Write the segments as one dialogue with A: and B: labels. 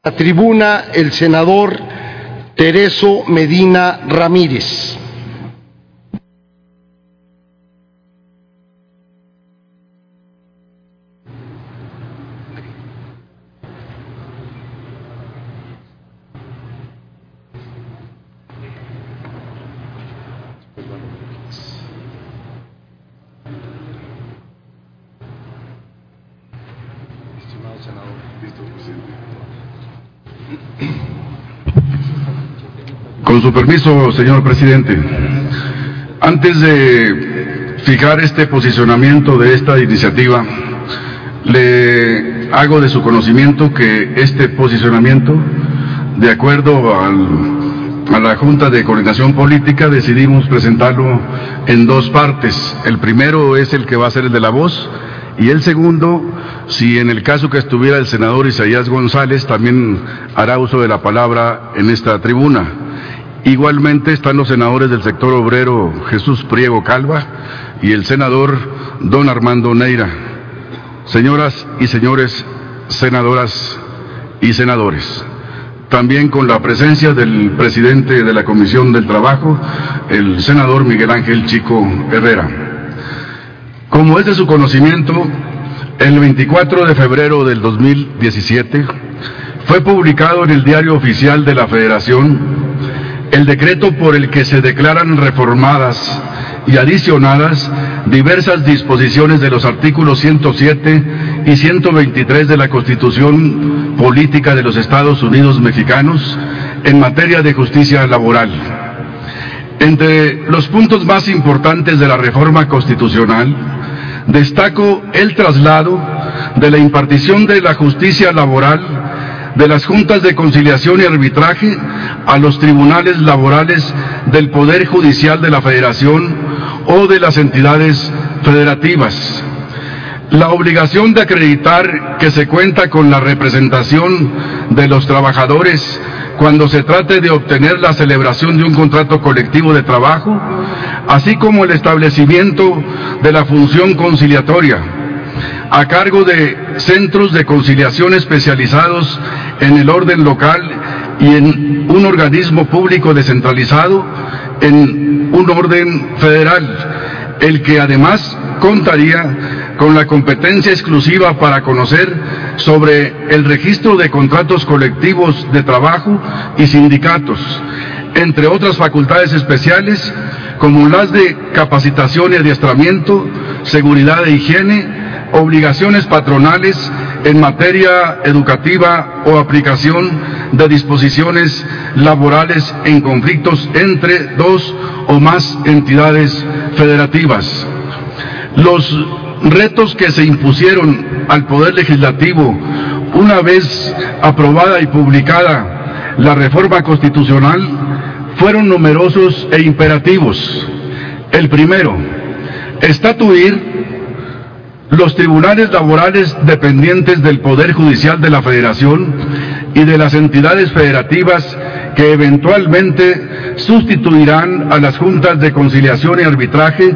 A: La tribuna, el senador Tereso Medina Ramírez.
B: Con su permiso, señor presidente, antes de fijar este posicionamiento de esta iniciativa, le hago de su conocimiento que este posicionamiento, de acuerdo a la Junta de Coordinación Política, decidimos presentarlo en dos partes. El primero es el que va a ser el de la voz, y el segundo, si en el caso que estuviera el senador Isaías González, también hará uso de la palabra en esta tribuna. Igualmente están los senadores del sector obrero Jesús Priego Calva y el senador don Armando Neira. Señoras y señores senadoras y senadores, también con la presencia del presidente de la Comisión del Trabajo, el senador Miguel Ángel Chico Herrera. Como es de su conocimiento, el 24 de febrero del 2017 fue publicado en el Diario Oficial de la Federación el decreto por el que se declaran reformadas y adicionadas diversas disposiciones de los artículos 107 y 123 de la Constitución Política de los Estados Unidos Mexicanos en materia de justicia laboral. Entre los puntos más importantes de la reforma constitucional, destaco el traslado de la impartición de la justicia laboral de las juntas de conciliación y arbitraje a los tribunales laborales del Poder Judicial de la Federación o de las entidades federativas. La obligación de acreditar que se cuenta con la representación de los trabajadores cuando se trate de obtener la celebración de un contrato colectivo de trabajo, así como el establecimiento de la función conciliatoria a cargo de centros de conciliación especializados en el orden local y en un organismo público descentralizado en un orden federal, el que además contaría con la competencia exclusiva para conocer sobre el registro de contratos colectivos de trabajo y sindicatos, entre otras facultades especiales como las de capacitación y adiestramiento, seguridad e higiene, obligaciones patronales en materia educativa o aplicación de disposiciones laborales en conflictos entre dos o más entidades federativas. Los retos que se impusieron al Poder Legislativo una vez aprobada y publicada la reforma constitucional fueron numerosos e imperativos. El primero, estatuir los tribunales laborales dependientes del Poder Judicial de la Federación y de las entidades federativas que eventualmente sustituirán a las juntas de conciliación y arbitraje.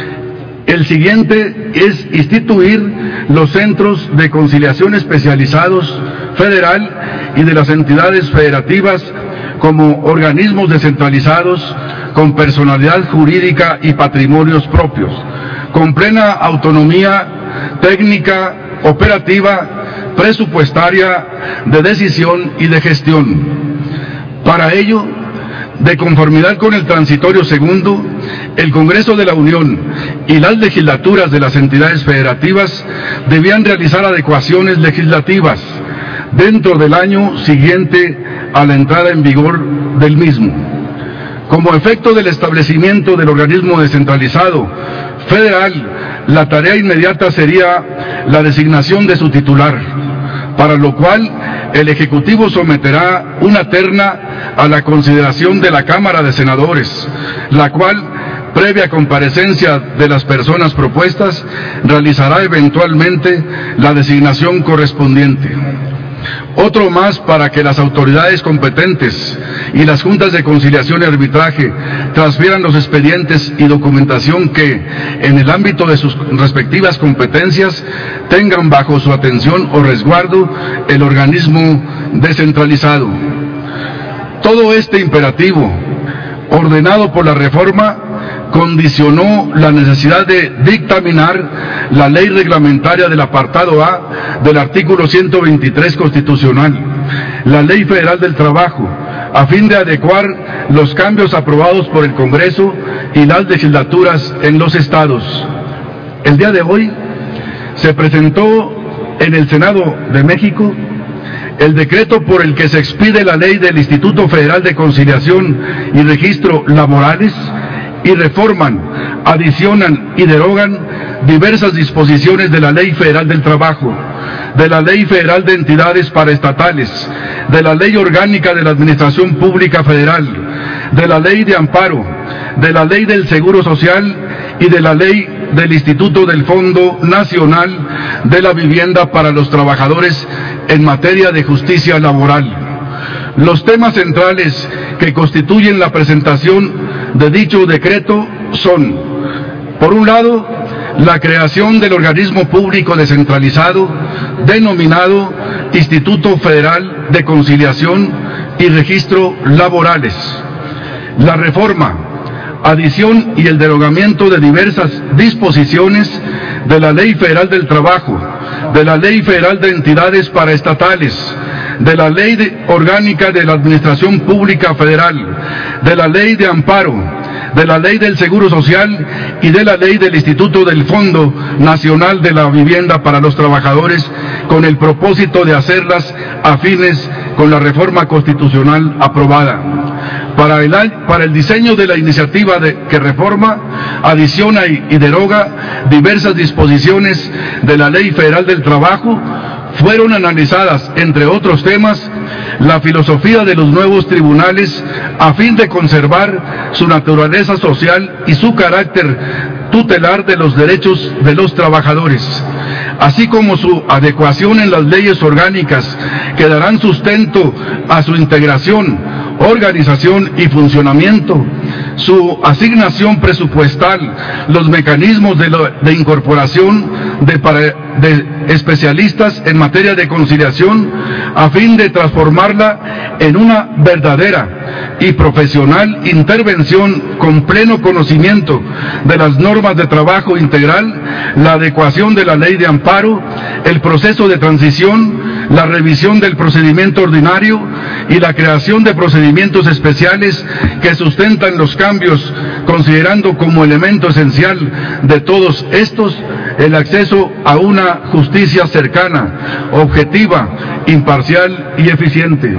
B: El siguiente es instituir los centros de conciliación especializados federal y de las entidades federativas como organismos descentralizados con personalidad jurídica y patrimonios propios, con plena autonomía técnica, operativa, presupuestaria, de decisión y de gestión. Para ello, de conformidad con el transitorio segundo, el Congreso de la Unión y las legislaturas de las entidades federativas debían realizar adecuaciones legislativas dentro del año siguiente a la entrada en vigor del mismo. Como efecto del establecimiento del organismo descentralizado federal, la tarea inmediata sería la designación de su titular, para lo cual el Ejecutivo someterá una terna a la consideración de la Cámara de Senadores, la cual, previa comparecencia de las personas propuestas, realizará eventualmente la designación correspondiente. Otro más para que las autoridades competentes y las juntas de conciliación y arbitraje transfieran los expedientes y documentación que, en el ámbito de sus respectivas competencias, tengan bajo su atención o resguardo el organismo descentralizado. Todo este imperativo, ordenado por la reforma, condicionó la necesidad de dictaminar la ley reglamentaria del apartado A del artículo 123 constitucional, la Ley Federal del Trabajo, a fin de adecuar los cambios aprobados por el Congreso y las legislaturas en los estados. El día de hoy se presentó en el Senado de México el decreto por el que se expide la ley del Instituto Federal de Conciliación y Registro Laborales y reforman, adicionan y derogan diversas disposiciones de la Ley Federal del Trabajo, de la Ley Federal de Entidades Paraestatales, de la Ley Orgánica de la Administración Pública Federal, de la Ley de Amparo, de la Ley del Seguro Social y de la Ley del Instituto del Fondo Nacional de la Vivienda para los Trabajadores en materia de justicia laboral. Los temas centrales que constituyen la presentación de dicho decreto son, por un lado, la creación del organismo público descentralizado denominado Instituto Federal de Conciliación y Registro Laborales, la reforma, adición y el derogamiento de diversas disposiciones de la Ley Federal del Trabajo, de la Ley Federal de Entidades Paraestatales, de la Ley Orgánica de la Administración Pública Federal, de la Ley de Amparo, de la Ley del Seguro Social y de la Ley del Instituto del Fondo Nacional de la Vivienda para los Trabajadores, con el propósito de hacerlas afines con la reforma constitucional aprobada. Para el diseño de la iniciativa que reforma, adiciona y deroga diversas disposiciones de la Ley Federal del Trabajo, fueron analizadas, entre otros temas, la filosofía de los nuevos tribunales a fin de conservar su naturaleza social y su carácter tutelar de los derechos de los trabajadores, así como su adecuación en las leyes orgánicas que darán sustento a su integración, organización y funcionamiento, su asignación presupuestal, los mecanismos de incorporación de especialistas en materia de conciliación, a fin de transformarla en una verdadera y profesional intervención con pleno conocimiento de las normas de trabajo integral, la adecuación de la ley de amparo, el proceso de transición, la revisión del procedimiento ordinario y la creación de procedimientos especiales que sustentan los cambios, considerando como elemento esencial de todos estos el acceso a una justicia cercana, objetiva, imparcial y eficiente.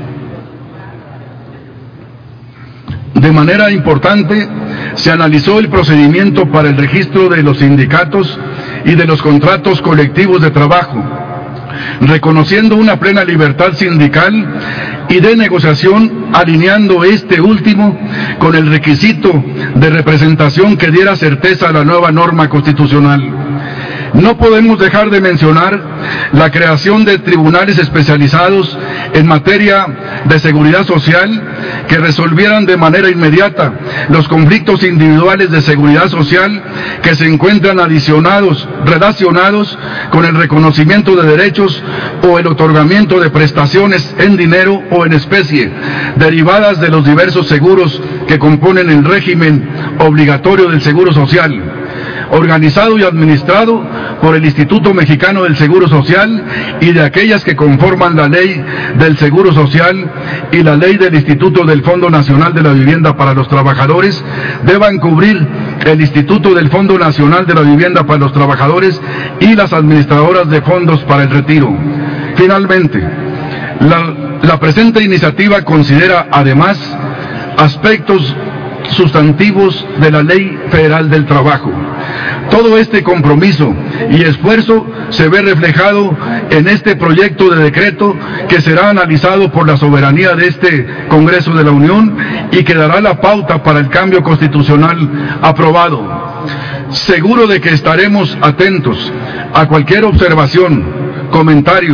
B: De manera importante, se analizó el procedimiento para el registro de los sindicatos y de los contratos colectivos de trabajo, reconociendo una plena libertad sindical y de negociación, alineando este último con el requisito de representación que diera certeza a la nueva norma constitucional. No podemos dejar de mencionar la creación de tribunales especializados en materia de seguridad social que resolvieran de manera inmediata los conflictos individuales de seguridad social que se encuentran relacionados con el reconocimiento de derechos o el otorgamiento de prestaciones en dinero o en especie derivadas de los diversos seguros que componen el régimen obligatorio del Seguro Social, organizado y administrado por el Instituto Mexicano del Seguro Social y de aquellas que conforman la Ley del Seguro Social y la Ley del Instituto del Fondo Nacional de la Vivienda para los Trabajadores, deban cubrir el Instituto del Fondo Nacional de la Vivienda para los Trabajadores y las administradoras de fondos para el retiro. Finalmente, la presente iniciativa considera además aspectos sustantivos de la Ley Federal del Trabajo. Todo este compromiso y esfuerzo se ve reflejado en este proyecto de decreto que será analizado por la soberanía de este Congreso de la Unión y que dará la pauta para el cambio constitucional aprobado. Seguro de que estaremos atentos a cualquier observación, comentario,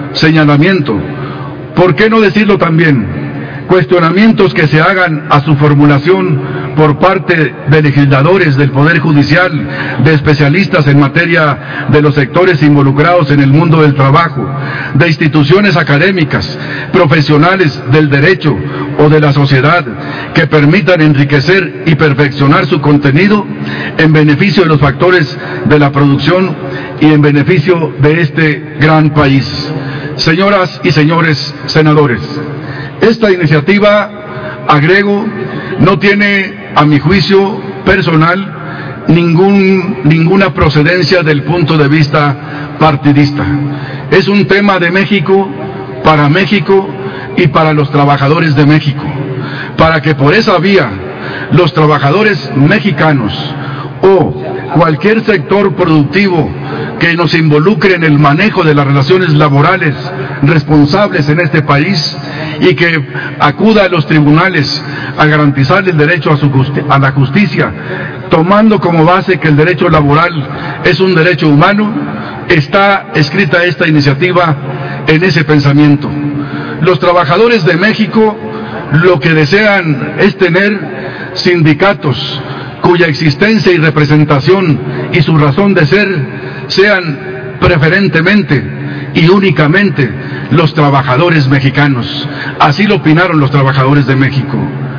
B: señalamiento, ¿por qué no decirlo también? Cuestionamientos que se hagan a su formulación por parte de legisladores del Poder Judicial, de especialistas en materia de los sectores involucrados en el mundo del trabajo, de instituciones académicas, profesionales del derecho o de la sociedad, que permitan enriquecer y perfeccionar su contenido en beneficio de los factores de la producción y en beneficio de este gran país. Señoras y señores senadores, esta iniciativa, agrego, no tiene, a mi juicio personal, ninguna procedencia del punto de vista partidista. Es un tema de México y para los trabajadores de México, para que por esa vía los trabajadores mexicanos o cualquier sector productivo que nos involucre en el manejo de las relaciones laborales responsables en este país y que acuda a los tribunales a garantizar el derecho a la justicia, tomando como base que el derecho laboral es un derecho humano, está escrita esta iniciativa en ese pensamiento. Los trabajadores de México lo que desean es tener sindicatos cuya existencia y representación y su razón de ser sean preferentemente y únicamente los trabajadores mexicanos. Así lo opinaron los trabajadores de México.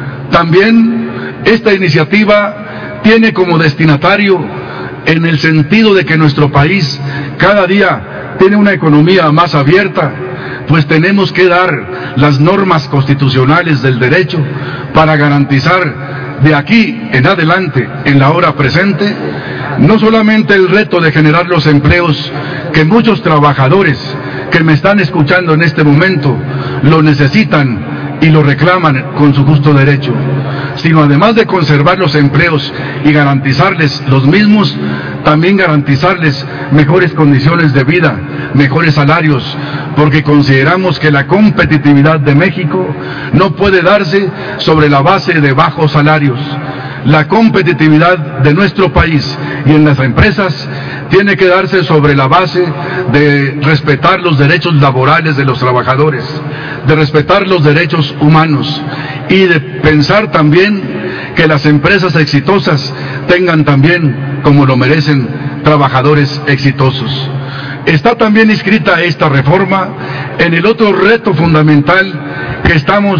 B: También esta iniciativa tiene como destinatario, en el sentido de que nuestro país cada día tiene una economía más abierta, pues tenemos que dar las normas constitucionales del derecho para garantizar de aquí en adelante, en la hora presente, no solamente el reto de generar los empleos que muchos trabajadores que me están escuchando en este momento lo necesitan y lo reclaman con su justo derecho, sino además de conservar los empleos y garantizarles los mismos, también garantizarles mejores condiciones de vida, mejores salarios, porque consideramos que la competitividad de México no puede darse sobre la base de bajos salarios. La competitividad de nuestro país y en las empresas tiene que darse sobre la base de respetar los derechos laborales de los trabajadores, de respetar los derechos humanos y de pensar también que las empresas exitosas tengan también, como lo merecen, trabajadores exitosos. Está también inscrita esta reforma en el otro reto fundamental que estamos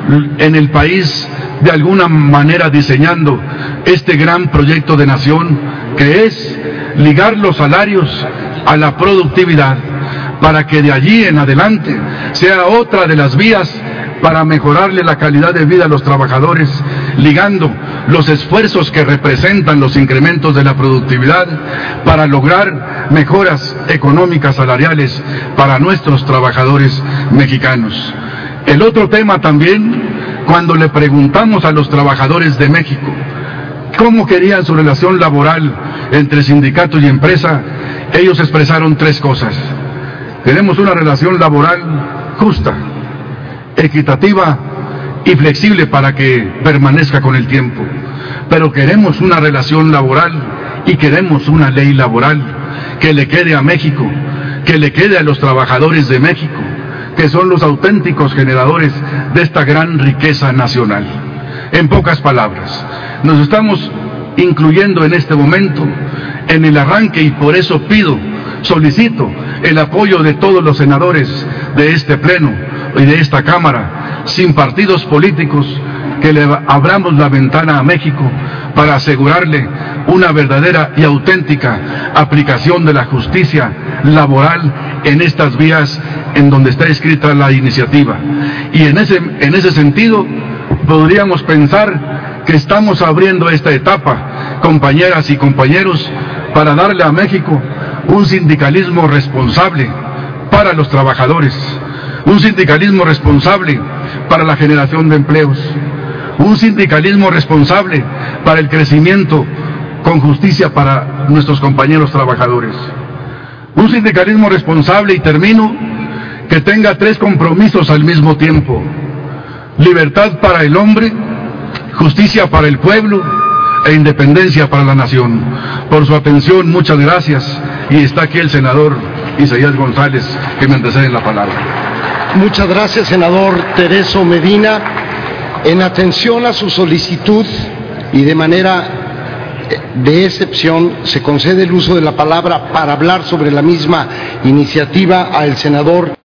B: en el país de alguna manera diseñando este gran proyecto de nación, que es ligar los salarios a la productividad, para que de allí en adelante sea otra de las vías para mejorarle la calidad de vida a los trabajadores, ligando los esfuerzos que representan los incrementos de la productividad para lograr mejoras económicas salariales para nuestros trabajadores mexicanos. El otro tema también, cuando le preguntamos a los trabajadores de México cómo querían su relación laboral entre sindicato y empresa, ellos expresaron tres cosas. Queremos una relación laboral justa, equitativa y flexible para que permanezca con el tiempo. Pero queremos una relación laboral y queremos una ley laboral que le quede a México, que le quede a los trabajadores de México, que son los auténticos generadores de esta gran riqueza nacional. En pocas palabras, nos estamos incluyendo en este momento en el arranque y por eso solicito el apoyo de todos los senadores de este pleno y de esta Cámara, sin partidos políticos, que le abramos la ventana a México para asegurarle una verdadera y auténtica aplicación de la justicia laboral en estas vías en donde está escrita la iniciativa. Y en ese sentido podríamos pensar que estamos abriendo esta etapa, compañeras y compañeros, para darle a México un sindicalismo responsable para los trabajadores, un sindicalismo responsable para la generación de empleos, un sindicalismo responsable para el crecimiento con justicia para nuestros compañeros trabajadores, un sindicalismo responsable, y termino, que tenga tres compromisos al mismo tiempo: libertad para el hombre, justicia para el pueblo e independencia para la nación. Por su atención, muchas gracias, y está aquí el senador Isaías González, que me antecede en la palabra.
A: Muchas gracias, senador Tereso Medina. En atención a su solicitud y de manera de excepción, se concede el uso de la palabra para hablar sobre la misma iniciativa al senador